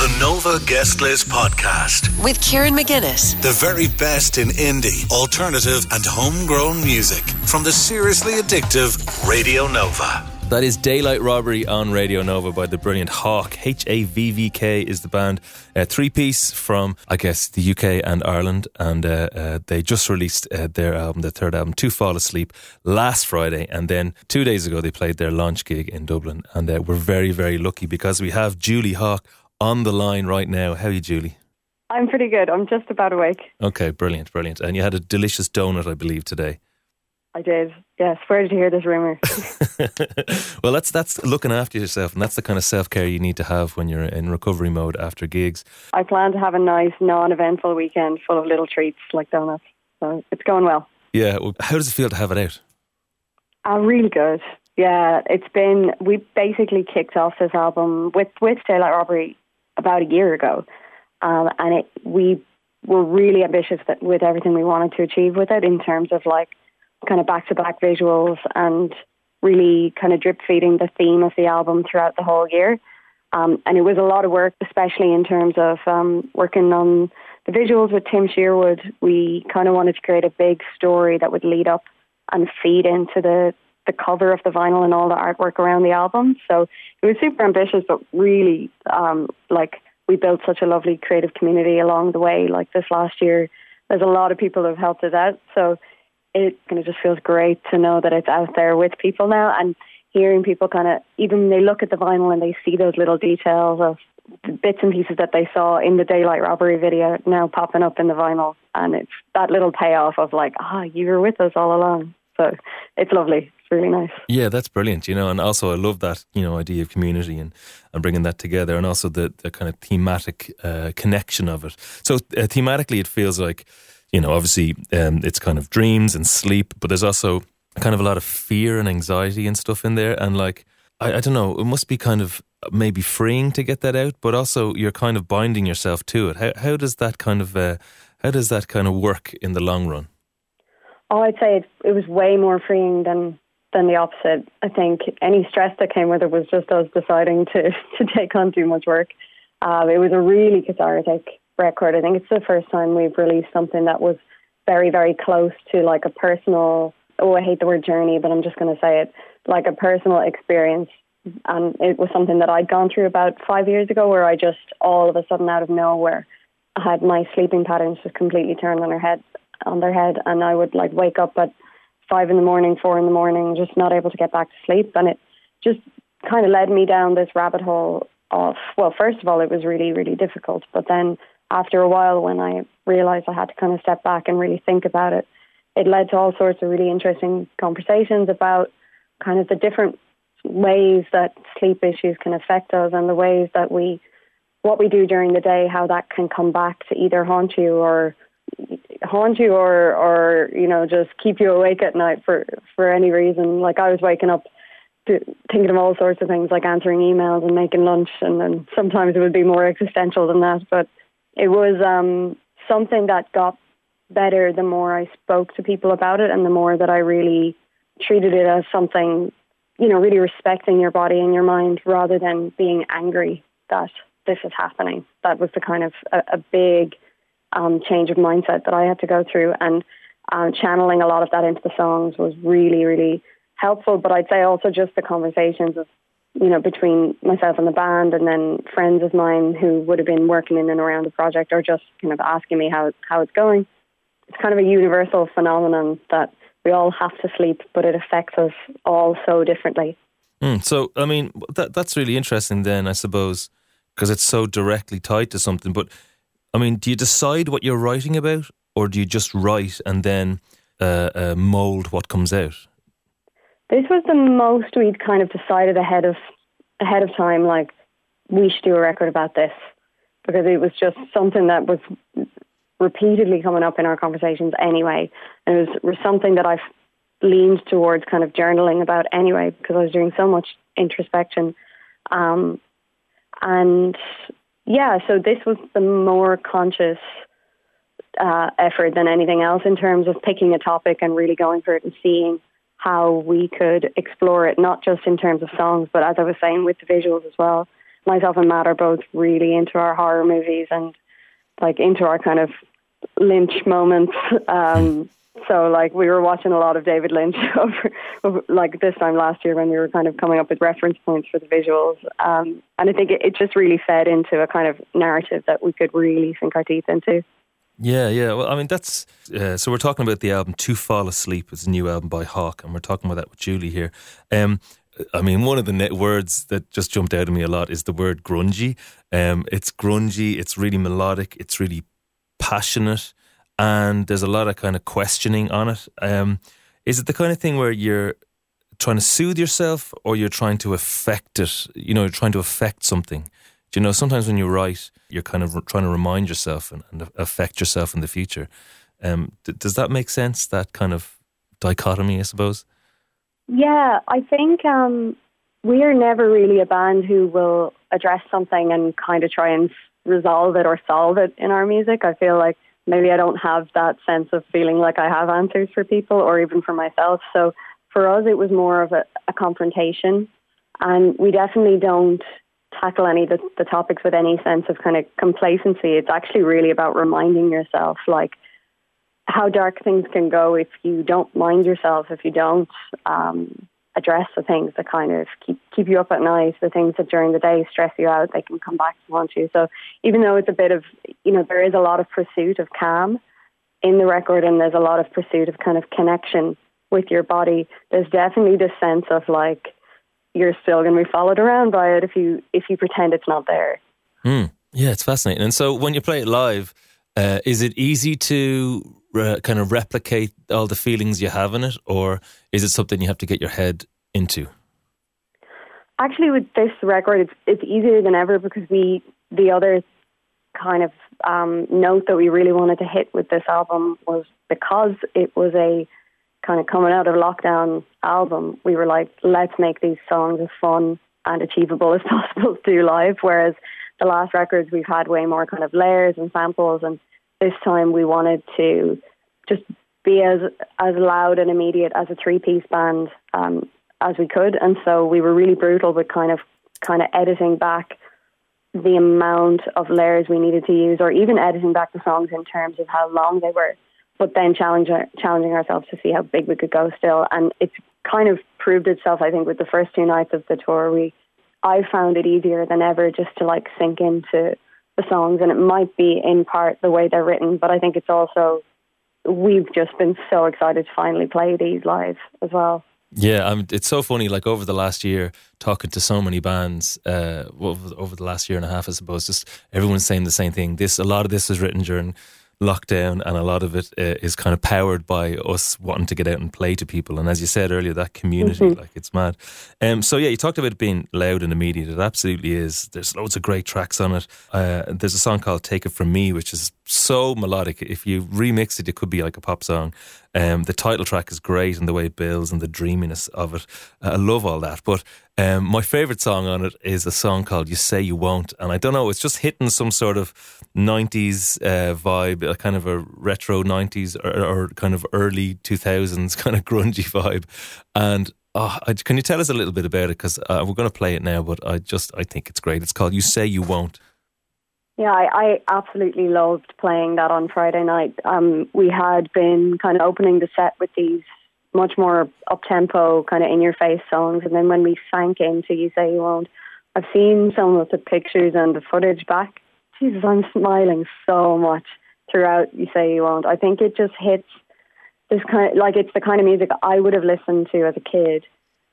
The Nova Guest List Podcast. With Kieran McGuinness. The very best in indie, alternative and homegrown music from the seriously addictive Radio Nova. That is Daylight Robbery on Radio Nova by the brilliant Hawk. HAVVK is the band. Three-piece from, I guess, the UK and Ireland. And they just released their album, their third album, To Fall Asleep, last Friday. And then 2 days ago, they played their launch gig in Dublin. And we're very, very lucky because we have Julie Hawk on the line right now. How are you, Julie? I'm pretty good. I'm just about awake. Okay, brilliant, brilliant. And you had a delicious donut, I believe, today. I did. Yes. Where did you hear this rumour? Well, that's looking after yourself, and that's the kind of self-care you need to have when you're in recovery mode after gigs. I plan to have a nice, non-eventful weekend full of little treats like donuts. So it's going well. Yeah. Well, how does it feel to have it out? Really good. Yeah. We basically kicked off this album with Daylight Robbery about a year ago. We were really ambitious with everything we wanted to achieve with it in terms of like kind of back-to-back visuals and really kind of drip-feeding the theme of the album throughout the whole year. And it was a lot of work, especially in terms of working on the visuals with Tim Sherwood. We kind of wanted to create a big story that would lead up and feed into the cover of the vinyl and all the artwork around the album. So it was super ambitious, but really, we built such a lovely creative community along the way. Like this last year, there's a lot of people who have helped us out. So it kind of just feels great to know that it's out there with people now, and hearing people kind of, even when they look at the vinyl and they see those little details of the bits and pieces that they saw in the Daylight Robbery video now popping up in the vinyl, and it's that little payoff of like, you were with us all along. So it's lovely. It's really nice. Yeah, that's brilliant, and also I love that, idea of community and bringing that together, and also the kind of thematic connection of it. So thematically it feels like, obviously it's kind of dreams and sleep, but there's also kind of a lot of fear and anxiety and stuff in there. And like, I don't know, it must be kind of maybe freeing to get that out, but also you're kind of binding yourself to it. How does that kind of work in the long run? Oh, I'd say it was way more freeing than the opposite. I think any stress that came with it was just us deciding to take on too much work. It was a really cathartic record. I think it's the first time we've released something that was very, very close to like a personal, I hate the word journey, but I'm just going to say it, like a personal experience. And it was something that I'd gone through about 5 years ago, where I just all of a sudden out of nowhere I had my sleeping patterns just completely turned on their head, and I would like wake up at 5 a.m, 4 a.m, just not able to get back to sleep. And it just kind of led me down this rabbit hole of, well, first of all, it was really, really difficult. But then after a while, when I realized I had to kind of step back and really think about it, it led to all sorts of really interesting conversations about kind of the different ways that sleep issues can affect us, and the ways that what we do during the day, how that can come back to either haunt you or just keep you awake at night for any reason. Like I was waking up thinking of all sorts of things, like answering emails and making lunch, and then sometimes it would be more existential than that. But it was something that got better the more I spoke to people about it, and the more that I really treated it as something, really respecting your body and your mind rather than being angry that this is happening. That was the kind of a big change of mindset that I had to go through, and channeling a lot of that into the songs was really, really helpful. But I'd say also just the conversations of, between myself and the band, and then friends of mine who would have been working in and around the project, or just kind of asking me how it's going. It's kind of a universal phenomenon that we all have to sleep, but it affects us all so differently. So, I mean, that's really interesting then, I suppose, because it's so directly tied to something. But, I mean, do you decide what you're writing about, or do you just write and then mould what comes out? This was the most we'd kind of decided ahead of time, like, we should do a record about this, because it was just something that was repeatedly coming up in our conversations anyway. And it was something that I've leaned towards kind of journaling about anyway, because I was doing so much introspection. So this was the more conscious effort than anything else, in terms of picking a topic and really going for it and seeing how we could explore it, not just in terms of songs, but as I was saying, with the visuals as well. myself and Matt are both really into our horror movies and like into our kind of Lynch moments. So like we were watching a lot of David Lynch over like this time last year when we were kind of coming up with reference points for the visuals. And I think it just really fed into a kind of narrative that we could really sink our teeth into. Yeah. Well, I mean, that's... so we're talking about the album To Fall Asleep. It's a new album by Hawk, and we're talking about that with Julie here. I mean, one of the words that just jumped out at me a lot is the word grungy. It's grungy, it's really melodic, it's really passionate, and there's a lot of kind of questioning on it. Is it the kind of thing where you're trying to soothe yourself or you're trying to affect it, you're trying to affect something? Do you know, sometimes when you write, you're kind of trying to remind yourself and affect yourself in the future. Does that make sense, that kind of dichotomy, I suppose? Yeah, I think we are never really a band who will address something and kind of try and resolve it or solve it in our music. I feel like maybe I don't have that sense of feeling like I have answers for people or even for myself. So for us, it was more of a confrontation, and we definitely don't tackle any of the topics with any sense of kind of complacency. It's actually really about reminding yourself like how dark things can go if you don't mind yourself, if you don't address the things that kind of keep you up at night, the things that during the day stress you out, they can come back to haunt you. So even though it's a bit of, there is a lot of pursuit of calm in the record, and there's a lot of pursuit of kind of connection with your body, there's definitely this sense of like you're still going to be followed around by it if you pretend it's not there. Yeah, it's fascinating. And so when you play it live, is it easy to kind of replicate all the feelings you have in it, or is it something you have to get your head into? Actually, with this record, it's easier than ever, because the other kind of note that we really wanted to hit with this album was, because it was a kind of coming out of lockdown album, we were like, let's make these songs as fun and achievable as possible to do live, whereas the last records we've had way more kind of layers and samples, and this time we wanted to just be as loud and immediate as a three-piece band as we could. And so we were really brutal with kind of editing back the amount of layers we needed to use, or even editing back the songs in terms of how long they were, but then challenging ourselves to see how big we could go still. And it's kind of proved itself, I think, with the first two nights of the tour. I found it easier than ever just to like sink into the songs, and it might be in part the way they're written, but I think it's also, we've just been so excited to finally play these live as well. Yeah, it's so funny, like over the last year, talking to so many bands, over the last year and a half, I suppose, just everyone's saying the same thing. A lot of this was written during lockdown, and a lot of it is kind of powered by us wanting to get out and play to people. And as you said earlier, that community, like, it's mad. So yeah, you talked about it being loud and immediate. It absolutely is. There's loads of great tracks on it. There's a song called Take It From Me, which is so melodic. If you remix it, it could be like a pop song. The title track is great, and the way it builds and the dreaminess of it. I love all that. But my favourite song on it is a song called You Say You Won't. And I don't know, it's just hitting some sort of 90s vibe, a kind of a retro 90s or kind of early 2000s kind of grungy vibe. And can you tell us a little bit about it? Because we're going to play it now, but I think it's great. It's called You Say You Won't. Yeah, I absolutely loved playing that on Friday night. We had been kind of opening the set with these much more up-tempo, kind of in-your-face songs, and then when we sank into You Say You Won't, I've seen some of the pictures and the footage back. Jesus, I'm smiling so much throughout You Say You Won't. I think it just hits this kind of, like, it's the kind of music I would have listened to as a kid.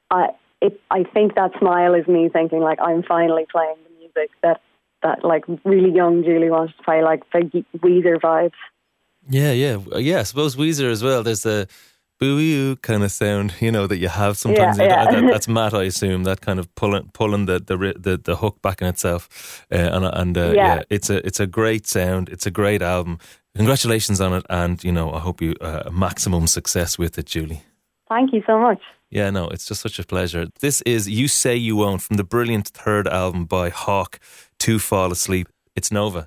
I think that smile is me thinking, like, I'm finally playing the music that like really young Julie wanted to play, like the Weezer vibes. Yeah. I suppose Weezer as well. There's the boo kind of sound, that you have sometimes. Yeah. That's Matt, I assume. That kind of pulling the hook back in itself. It's a great sound. It's a great album. Congratulations on it, and I hope you maximum success with it, Julie. Thank you so much. Yeah, no, it's just such a pleasure. This is You Say You Won't from the brilliant third album by Hawk, To Fall Asleep. It's Nova.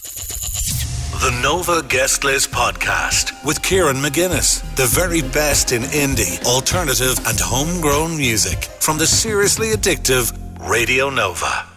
The Nova Guest List Podcast with Kieran McGuinness. The very best in indie, alternative and homegrown music from the seriously addictive Radio Nova.